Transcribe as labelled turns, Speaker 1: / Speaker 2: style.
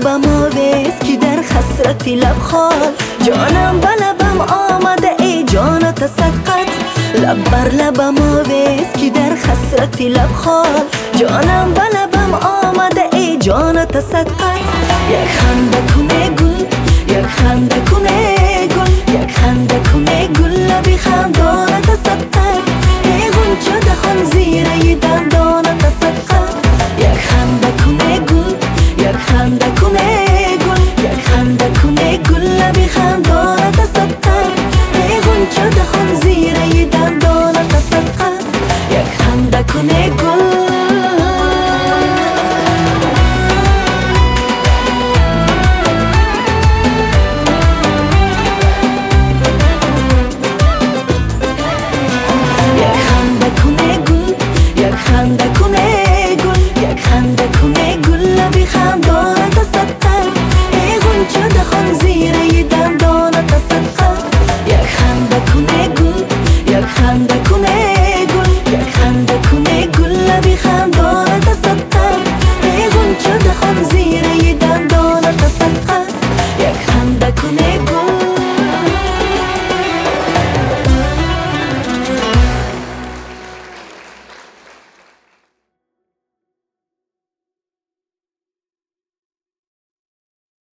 Speaker 1: لبم آویز که در خسرتی لب خال، جانم به لبم آمده ای جان تصدقت. لب بر لبم آویز که در خسرتی لب خال، جانم به لبم آمده ای جان تصدقت. یک خنده کنه گل، یک خنده کنه گل، یک خنده کنه گل لبی خندان تصدقت. ای غنچه دهان زیره دندان تصدقت. یک خنده کنه گل، یک خنده کنه گل، یک خنده کنه گل لبی خندان تصدقت. ای غنچه دهان زیره دندان تصدقت. یک خنده کنه گل. خنده کنه گل، یک خنده کنه گل لبی خندان تصدقت. ای غنچه دهان زیره دندان تصدقت. یک خنده کنه گل، یک خنده کنه گل، یک خنده کنه گل لبی